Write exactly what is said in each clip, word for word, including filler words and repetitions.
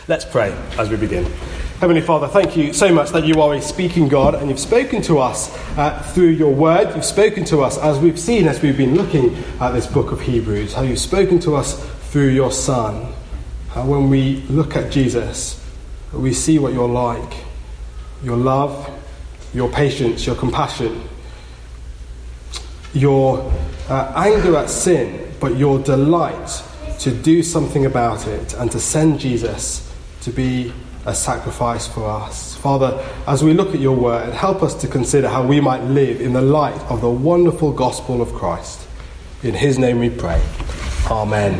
Let's pray as we begin. Heavenly Father, thank you so much that you are a speaking God and you've spoken to us uh, through your word. You've spoken to us as we've seen, as we've been looking at this book of Hebrews, how you've spoken to us through your Son. How when we look at Jesus, we see what you're like. Your love, your patience, your compassion, your uh, anger at sin, but your delight to do something about it and to send Jesus to be a sacrifice for us. Father, as we look at your word, help us to consider how we might live in the light of the wonderful gospel of Christ. In his name we pray. Amen.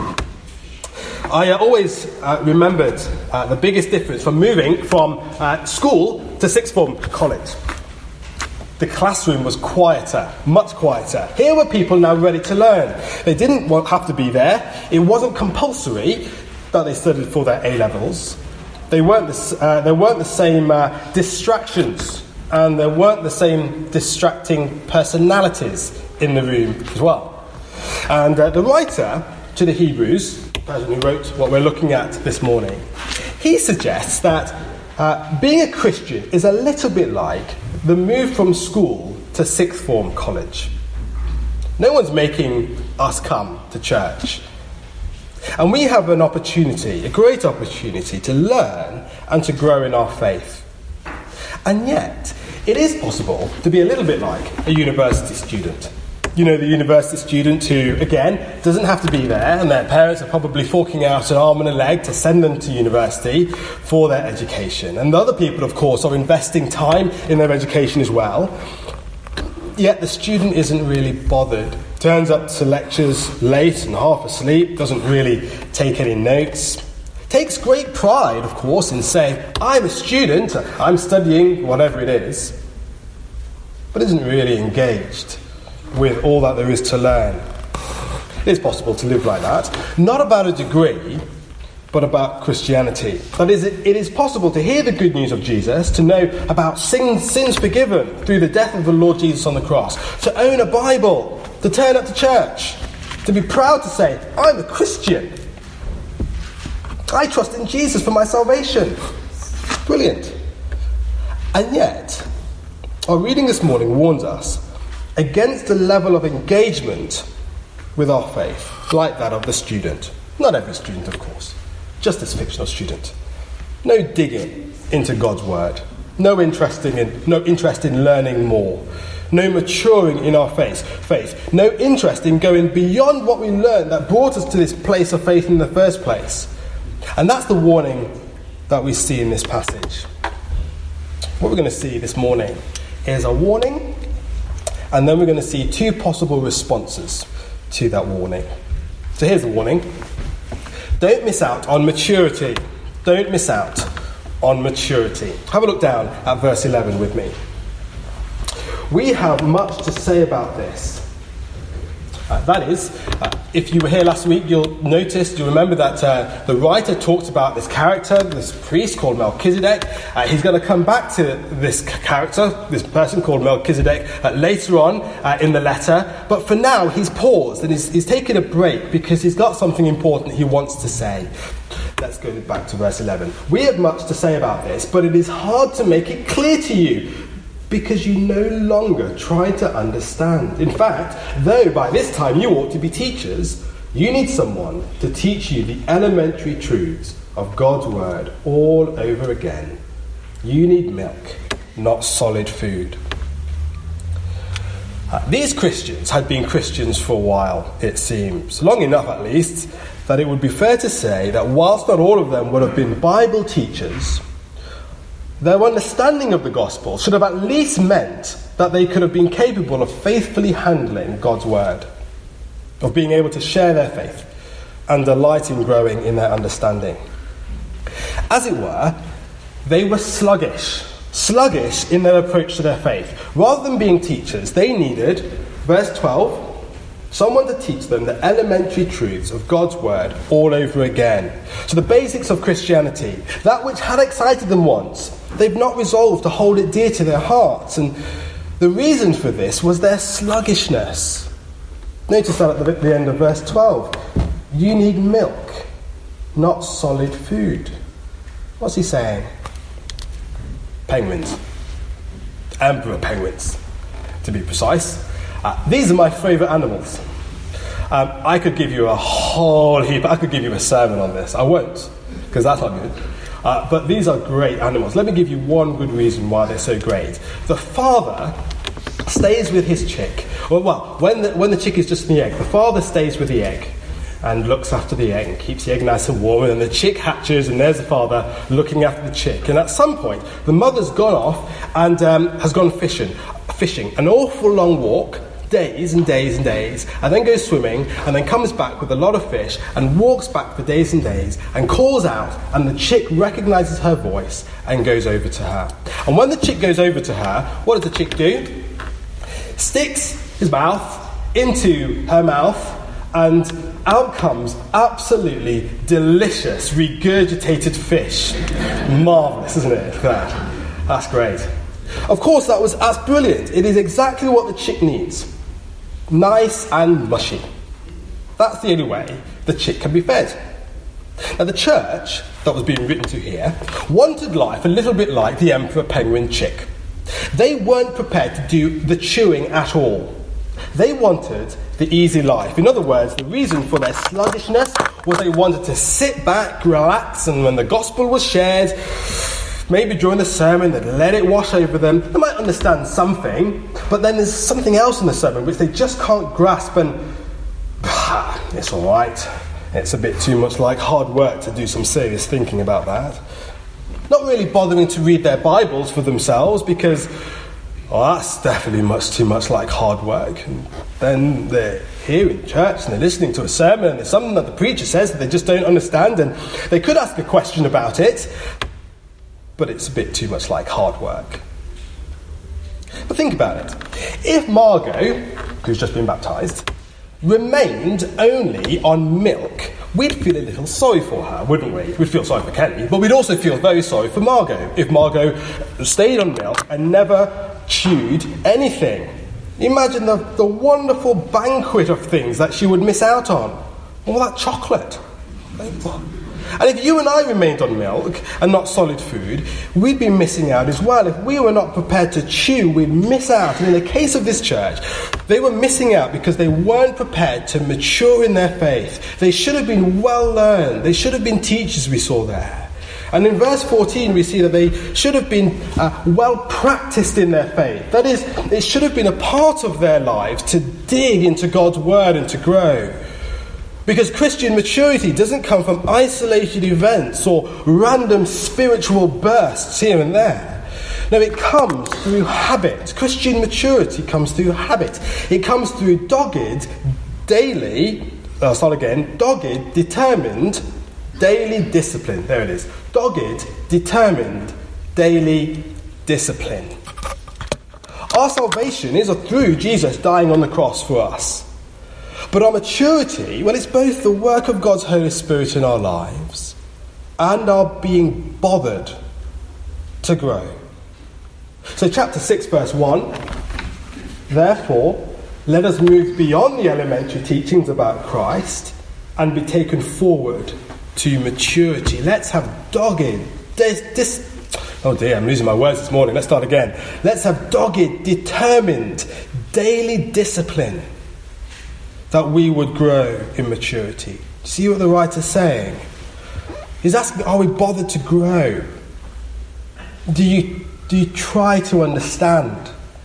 I uh, always uh, remembered uh, the biggest difference from moving from uh, school to sixth form college. The classroom was quieter, much quieter. Here were people now ready to learn. They didn't want, have to be there. It wasn't compulsory that they studied for their A-levels. They weren't the, uh, there weren't the same uh, distractions, and there weren't the same distracting personalities in the room as well. And uh, the writer to the Hebrews, the person who wrote what we're looking at this morning, he suggests that uh, being a Christian is a little bit like the move from school to sixth form college. No one's making us come to church. And we have an opportunity, a great opportunity, to learn and to grow in our faith. And yet, it is possible to be a little bit like a university student. You know, the university student who, again, doesn't have to be there, and their parents are probably forking out an arm and a leg to send them to university for their education. And the other people, of course, are investing time in their education as well. Yet the student isn't really bothered. Turns up to lectures late and half asleep, doesn't really take any notes. Takes great pride, of course, in saying, I'm a student, I'm studying whatever it is, but isn't really engaged with all that there is to learn. It is possible to live like that, not about a degree, but about Christianity. That is, it is possible to hear the good news of Jesus, to know about sins, sins forgiven through the death of the Lord Jesus on the cross, to own a Bible, to turn up to church, to be proud to say, I'm a Christian. I trust in Jesus for my salvation. Brilliant. And yet, our reading this morning warns us against the level of engagement with our faith, like that of the student. Not every student, of course. Just this fictional student. No digging into God's word. No interest in, no interest in learning more. No maturing in our faith. faith. No interest in going beyond what we learned that brought us to this place of faith in the first place. And that's the warning that we see in this passage. What we're going to see this morning is a warning, and then we're going to see two possible responses to that warning. So here's the warning. Don't miss out on maturity. Don't miss out on maturity. Have a look down at verse eleven with me. We have much to say about this. Uh, that is, uh, if you were here last week, you'll notice, you'll remember that uh, the writer talked about this character, this priest called Melchizedek. Uh, he's going to come back to this character, this person called Melchizedek, uh, later on uh, in the letter. But for now, he's paused and he's, he's taken a break because he's got something important he wants to say. Let's go back to verse eleven. We have much to say about this, but it is hard to make it clear to you, because you no longer try to understand. In fact, though by this time you ought to be teachers, you need someone to teach you the elementary truths of God's word all over again. You need milk, not solid food. Uh, these Christians had been Christians for a while, it seems, long enough at least, that it would be fair to say that whilst not all of them would have been Bible teachers, their understanding of the gospel should have at least meant that they could have been capable of faithfully handling God's word, of being able to share their faith and delight in growing in their understanding. As it were, they were sluggish, sluggish in their approach to their faith. Rather than being teachers, they needed, verse twelve, someone to teach them the elementary truths of God's word all over again. So the basics of Christianity, that which had excited them once, they've not resolved to hold it dear to their hearts. And the reason for this was their sluggishness. Notice that at the, the end of verse twelve. You need milk, not solid food. What's he saying? Penguins. Emperor penguins, to be precise. Uh, these are my favourite animals. Um, I could give you a whole heap, I could give you a sermon on this. I won't, because that's not good. Uh, but these are great animals. Let me give you one good reason why they're so great. The father stays with his chick. Well, well when, the, when the chick is just in the egg, the father stays with the egg and looks after the egg and keeps the egg nice and warm, and then the chick hatches, and there's the father looking after the chick. And at some point, the mother's gone off and um, has gone fishing, fishing, an awful long walk, days and days and days, and then goes swimming, and then comes back with a lot of fish, and walks back for days and days, and calls out, and the chick recognises her voice and goes over to her. And when the chick goes over to her, what does the chick do? Sticks his mouth into her mouth, and out comes absolutely delicious, regurgitated fish. Marvellous, isn't it? That. That's great. Of course, that was that's brilliant. It is exactly what the chick needs. Nice and mushy. That's the only way the chick can be fed. Now, the church that was being written to here wanted life a little bit like the emperor penguin chick. They weren't prepared to do the chewing at all. They wanted the easy life. In other words, the reason for their sluggishness was they wanted to sit back, relax, and when the gospel was shared, maybe during the sermon, they'd let it wash over them. They might understand something, but then there's something else in the sermon which they just can't grasp, and ah, it's all right. It's a bit too much like hard work to do some serious thinking about that. Not really bothering to read their Bibles for themselves because, oh, that's definitely much too much like hard work. And then they're here in church and they're listening to a sermon and there's something that the preacher says that they just don't understand, and they could ask a question about it, but it's a bit too much like hard work. But think about it. If Margot, who's just been baptised, remained only on milk, we'd feel a little sorry for her, wouldn't we? We'd feel sorry for Kelly, but we'd also feel very sorry for Margot if Margot stayed on milk and never chewed anything. Imagine the, the wonderful banquet of things that she would miss out on. All that chocolate. And if you and I remained on milk and not solid food, we'd be missing out as well. If we were not prepared to chew, we'd miss out. And in the case of this church, they were missing out because they weren't prepared to mature in their faith. They should have been well learned. They should have been teachers, we saw there. And in verse fourteen, we see that they should have been uh, well practiced in their faith. That is, it should have been a part of their lives to dig into God's word and to grow. Because Christian maturity doesn't come from isolated events or random spiritual bursts here and there. No, it comes through habit. Christian maturity comes through habit. It comes through dogged, daily, I'll start again, dogged, determined, daily discipline. There it is. Dogged, determined, daily discipline. Our salvation is through Jesus dying on the cross for us. But our maturity, well, it's both the work of God's Holy Spirit in our lives and our being bothered to grow. So chapter six, verse one, therefore, let us move beyond the elementary teachings about Christ and be taken forward to maturity. Let's have dogged, dis, dis, oh dear, I'm losing my words this morning. Let's start again. Let's have dogged, determined, daily discipline, that we would grow in maturity. See what the writer's saying? He's asking, are we bothered to grow? Do you, do you try to understand?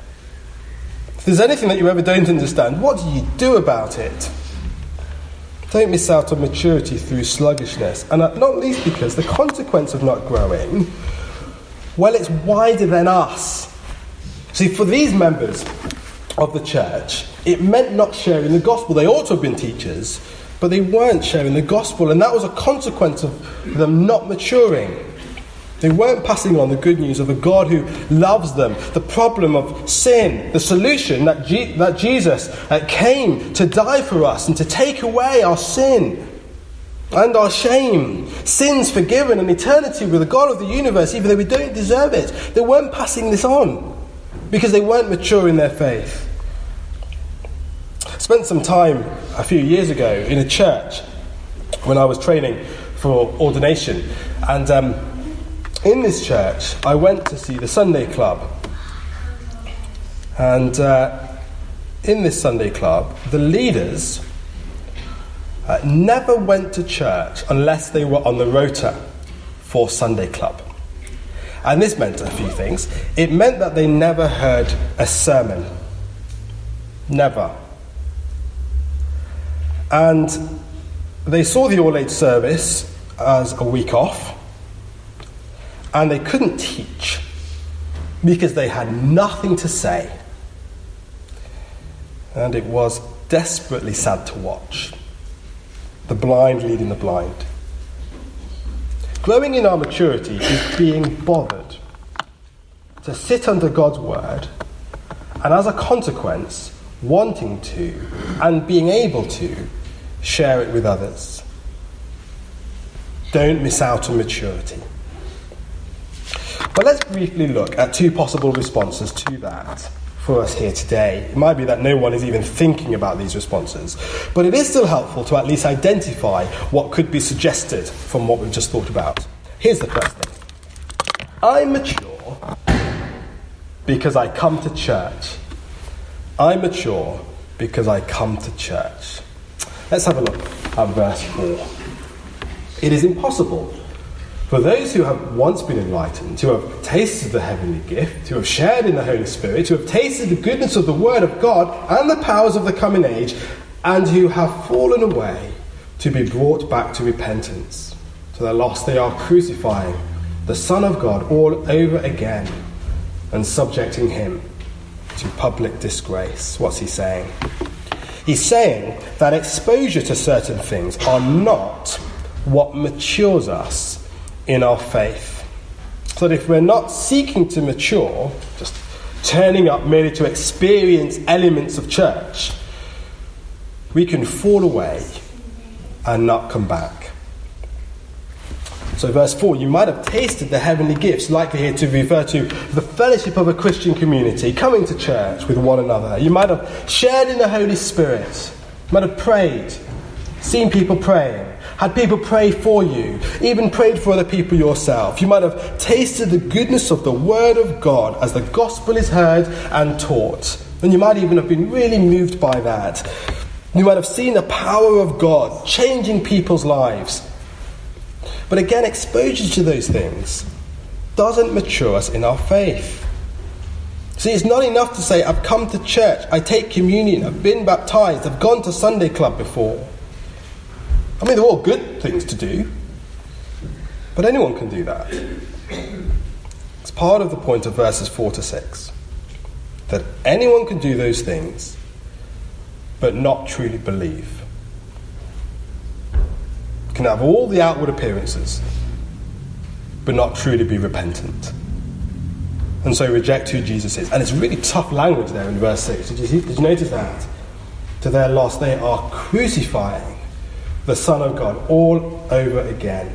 If there's anything that you ever don't understand, what do you do about it? Don't miss out on maturity through sluggishness. And not least because the consequence of not growing, well, it's wider than us. See, for these members of the church, it meant not sharing the gospel. They ought to have been teachers, but they weren't sharing the gospel, and that was a consequence of them not maturing. They weren't passing on the good news of a God who loves them, the problem of sin, the solution that, G- that Jesus uh, came to die for us and to take away our sin and our shame, sins forgiven and eternity with the God of the universe, even though we don't deserve it. They weren't passing this on because they weren't mature in their faith. I spent some time a few years ago in a church when I was training for ordination, and um, in this church, I went to see the Sunday Club. And uh, in this Sunday Club, the leaders uh, never went to church unless they were on the rota for Sunday Club. And this meant a few things. It meant that they never heard a sermon. Never. And they saw the All Age service as a week off. And they couldn't teach because they had nothing to say. And it was desperately sad to watch. The blind leading the blind. Growing in our maturity is being bothered to sit under God's word, and as a consequence, wanting to and being able to share it with others. Don't miss out on maturity. But let's briefly look at two possible responses to that for us here today. It might be that no one is even thinking about these responses, but it is still helpful to at least identify what could be suggested from what we've just thought about. Here's the first thing. I'm mature because I come to church. I'm mature because I come to church. Let's have a look at verse four. It is impossible for those who have once been enlightened, who have tasted the heavenly gift, who have shared in the Holy Spirit, who have tasted the goodness of the Word of God and the powers of the coming age, and who have fallen away, to be brought back to repentance. To their loss they are crucifying the Son of God all over again and subjecting him to public disgrace. What's he saying? He's saying that exposure to certain things are not what matures us in our faith. So that if we're not seeking to mature, just turning up merely to experience elements of church, we can fall away and not come back. So verse four, you might have tasted the heavenly gifts, likely here to refer to the fellowship of a Christian community, coming to church with one another. You might have shared in the Holy Spirit, you might have prayed, seen people praying, had people pray for you, even prayed for other people yourself. You might have tasted the goodness of the Word of God as the gospel is heard and taught. And you might even have been really moved by that. You might have seen the power of God changing people's lives. But again, exposure to those things doesn't mature us in our faith. See, it's not enough to say, I've come to church, I take communion, I've been baptized, I've gone to Sunday Club before. I mean, they're all good things to do, but anyone can do that. It's part of the point of verses four to six, that anyone can do those things, but not truly believe. Can have all the outward appearances, but not truly be repentant. And so reject who Jesus is. And it's really tough language there in verse six. Did you, see, did you notice that? To their loss, they are crucifying the Son of God all over again.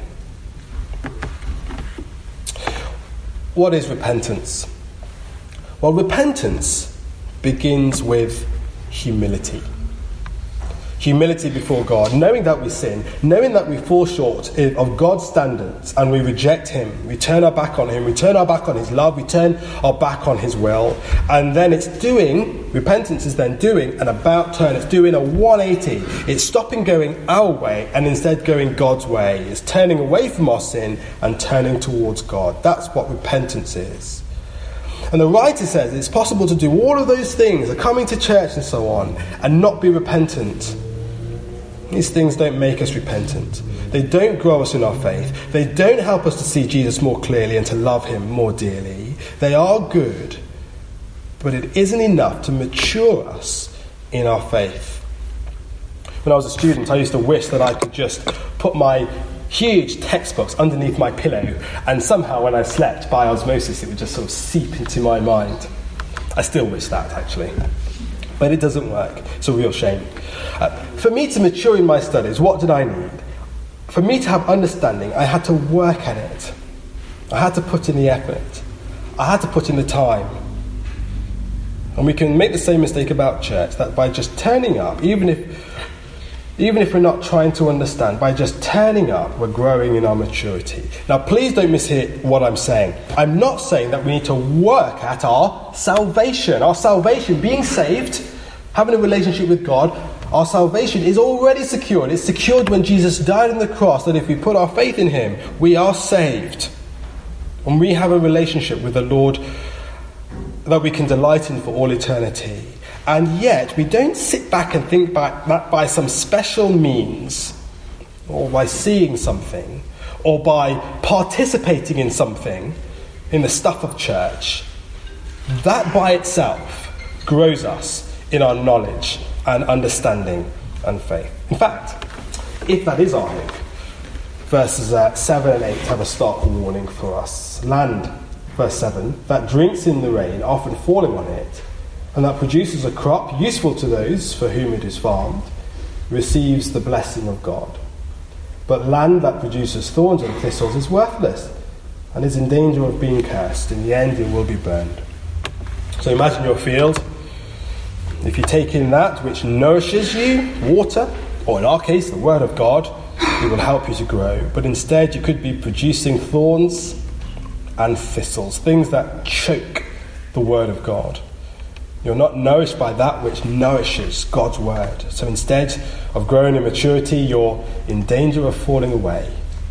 What is repentance? Well, repentance begins with humility. Humility before God, knowing that we sin, knowing that we fall short of God's standards and we reject him. We turn our back on him, we turn our back on his love, we turn our back on his will. And then it's doing, repentance is then doing an about turn. It's doing a one eighty. It's stopping going our way and instead going God's way. It's turning away from our sin and turning towards God. That's what repentance is. And the writer says it's possible to do all of those things, coming to church and so on, and not be repentant. These things don't make us repentant. They don't grow us in our faith. They don't help us to see Jesus more clearly and to love him more dearly. They are good, but it isn't enough to mature us in our faith. When I was a student, I used to wish that I could just put my huge textbooks underneath my pillow, and somehow when I slept, by osmosis, it would just sort of seep into my mind. I still wish that, actually. But it doesn't work. It's a real shame. Uh, for me to mature in my studies, what did I need? For me to have understanding, I had to work at it. I had to put in the effort. I had to put in the time. And we can make the same mistake about church, that by just turning up, even if Even if we're not trying to understand, by just turning up, we're growing in our maturity. Now, please don't mishear what I'm saying. I'm not saying that we need to work at our salvation. Our salvation, being saved, having a relationship with God, our salvation is already secured. It's secured when Jesus died on the cross, that if we put our faith in him, we are saved. And we have a relationship with the Lord that we can delight in for all eternity. And yet, we don't sit back and think back that by some special means, or by seeing something, or by participating in something, in the stuff of church, that by itself grows us in our knowledge and understanding and faith. In fact, if that is our hope, verses uh, seven and eight have a stark warning for us. Land, verse seven, that drinks in the rain, often falling on it, and that produces a crop useful to those for whom it is farmed, receives the blessing of God. But land that produces thorns and thistles is worthless and is in danger of being cursed. In the end, it will be burned. So imagine your field. If you take in that which nourishes you, water, or in our case, the Word of God, it will help you to grow. But instead, you could be producing thorns and thistles, things that choke the Word of God. You're not nourished by that which nourishes God's word. So instead of growing in maturity, you're in danger of falling away.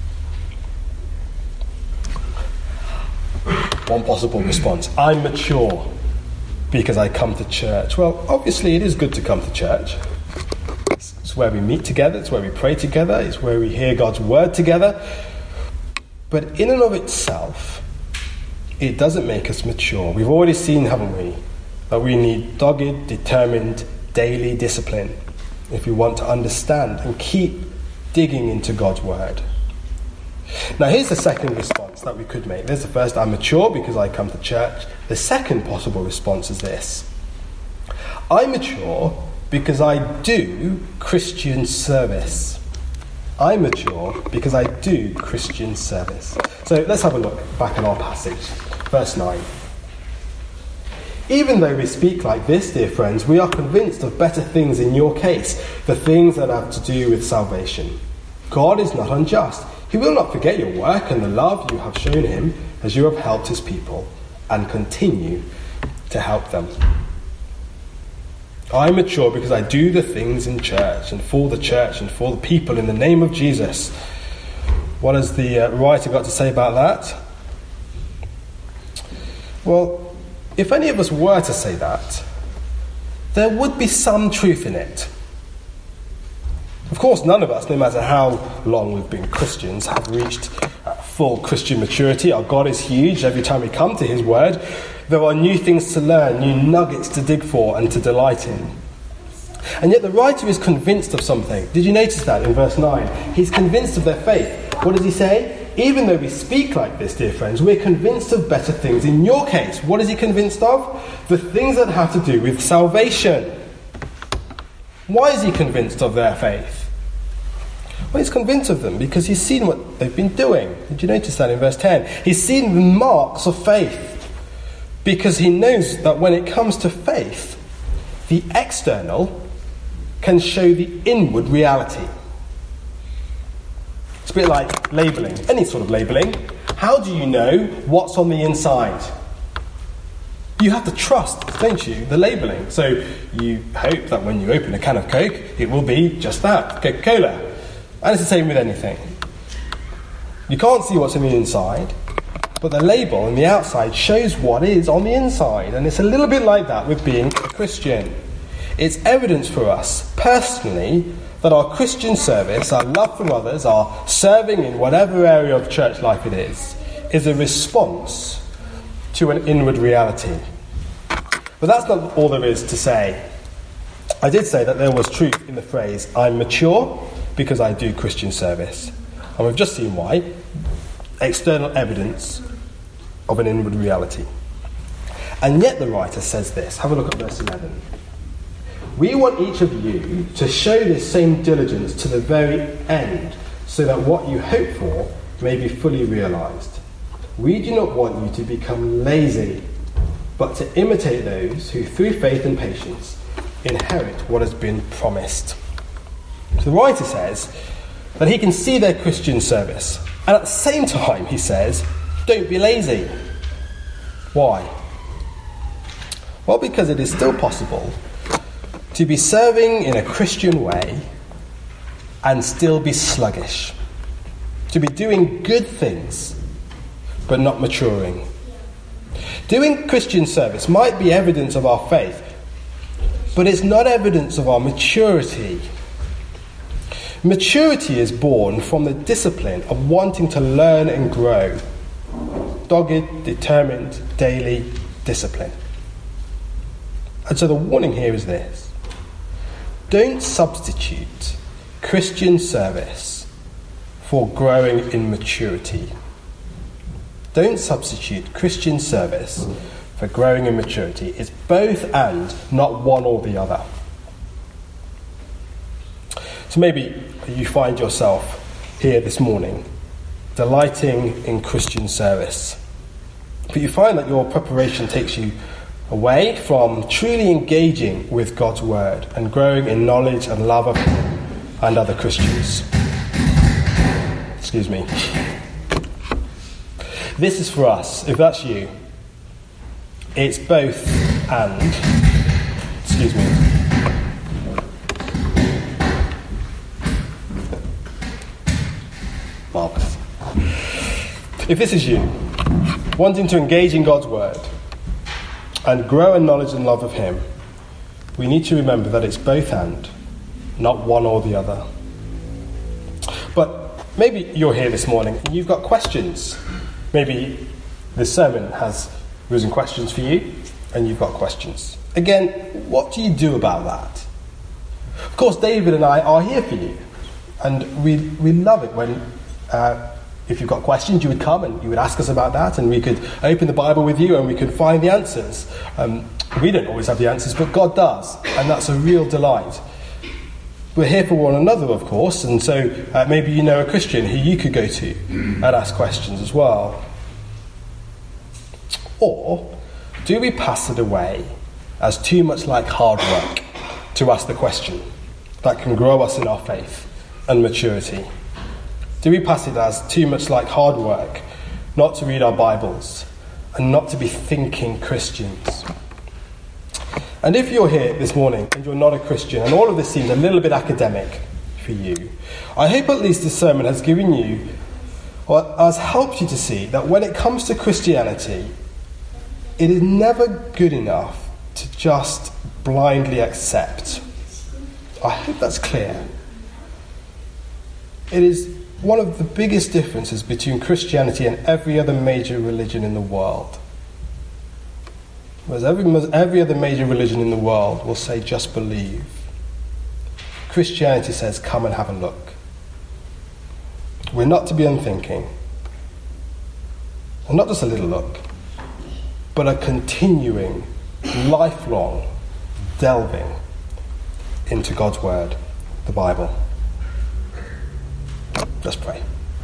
One possible response: I'm mature because I come to church. Well, obviously it is good to come to church. It's where we meet together, it's where we pray together, it's where we hear God's word together. But in and of itself, it doesn't make us mature. We've already seen, haven't we, that we need dogged, determined, daily discipline if we want to understand and keep digging into God's word. Now, here's the second response that we could make. There's the first: I'm mature because I come to church. The second possible response is this: I'm mature because I do Christian service. I'm mature because I do Christian service. So let's have a look back at our passage. Verse nine. Even though we speak like this, dear friends, we are convinced of better things in your case, the things that have to do with salvation. God is not unjust. He will not forget your work and the love you have shown him as you have helped his people and continue to help them. I mature because I do the things in church and for the church and for the people in the name of Jesus. What has the uh, writer got to say about that? Well, if any of us were to say that, there would be some truth in it. Of course, none of us, no matter how long we've been Christians, have reached uh, full Christian maturity. Our God is huge. Every time we come to his word, there are new things to learn, new nuggets to dig for and to delight in. And yet the writer is convinced of something. Did you notice that in verse nine? He's convinced of their faith. What does he say? Even though we speak like this, dear friends, we're convinced of better things. In your case, what is he convinced of? The things that have to do with salvation. Why is he convinced of their faith? Well, he's convinced of them because he's seen what they've been doing. Did you notice that in verse ten? He's seen the marks of faith because he knows that when it comes to faith, the external can show the inward reality. It's a bit like labelling, any sort of labelling. How do you know what's on the inside? You have to trust, don't you, the labelling. So you hope that when you open a can of Coke, it will be just that, Coca-Cola. And it's the same with anything. You can't see what's on the inside, but the label on the outside shows what is on the inside. And it's a little bit like that with being a Christian. It's evidence for us, personally, that our Christian service, our love for others, our serving in whatever area of church life it is, is a response to an inward reality. But that's not all there is to say. I did say that there was truth in the phrase, I'm mature because I do Christian service. And we've just seen why. External evidence of an inward reality. And yet the writer says this. Have a look at verse eleven. We want each of you to show this same diligence to the very end, so that what you hope for may be fully realized. We do not want you to become lazy, but to imitate those who, through faith and patience, inherit what has been promised. So the writer says that he can see their Christian service, and at the same time he says, don't be lazy. Why? Well, because it is still possible to be serving in a Christian way and still be sluggish. To be doing good things, but not maturing. Doing Christian service might be evidence of our faith, but it's not evidence of our maturity. Maturity is born from the discipline of wanting to learn and grow. Dogged, determined, daily discipline. And so the warning here is this. Don't substitute Christian service for growing in maturity. Don't substitute Christian service for growing in maturity. It's both and, not one or the other. So maybe you find yourself here this morning delighting in Christian service, but you find that your preparation takes you away from truly engaging with God's word and growing in knowledge and love of Him and other Christians. Excuse me. This is for us. If that's you, it's both and. Excuse me. Marvellous. If this is you, wanting to engage in God's word and grow in knowledge and love of Him, we need to remember that it's both and, not one or the other. But maybe you're here this morning and you've got questions. Maybe this sermon has risen questions for you and you've got questions. Again, what do you do about that? Of course, David and I are here for you, and we we love it when uh, if you've got questions, you would come and you would ask us about that, and we could open the Bible with you and we could find the answers. Um, we don't always have the answers, but God does, and that's a real delight. We're here for one another, of course, and so uh, maybe you know a Christian who you could go to and ask questions as well. Or do we pass it away as too much like hard work to ask the question that can grow us in our faith and maturity? Do we pass it as too much like hard work not to read our Bibles and not to be thinking Christians? And if you're here this morning and you're not a Christian and all of this seems a little bit academic for you, I hope at least this sermon has given you, or has helped you to see that when it comes to Christianity, it is never good enough to just blindly accept. I hope that's clear. It is one of the biggest differences between Christianity and every other major religion in the world. Whereas every, every other major religion in the world will say, just believe. Christianity says, come and have a look. We're not to be unthinking. And not just a little look, but a continuing, lifelong delving into God's word, the Bible. Let's pray.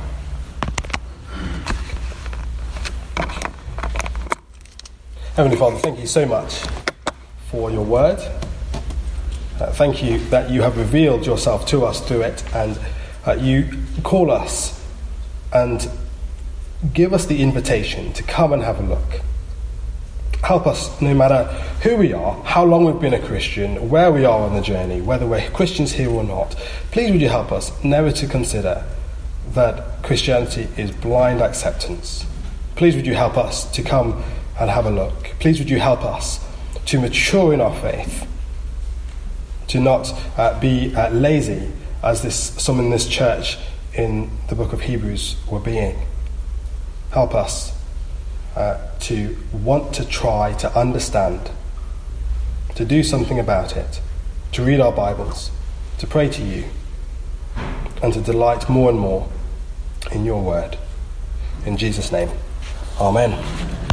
Heavenly Father, thank you so much for your word. Uh, thank you that you have revealed yourself to us through it, and uh, you call us and give us the invitation to come and have a look. Help us, no matter who we are, how long we've been a Christian, where we are on the journey, whether we're Christians here or not. Please would you help us never to consider that Christianity is blind acceptance. Please would you help us to come and have a look. Please would you help us to mature in our faith, to not uh, be uh, lazy, as this some in this church in the book of Hebrews were being. Help us uh, to want to try to understand, to do something about it, to read our Bibles, to pray to you, and to delight more and more in your word. In Jesus' name, amen.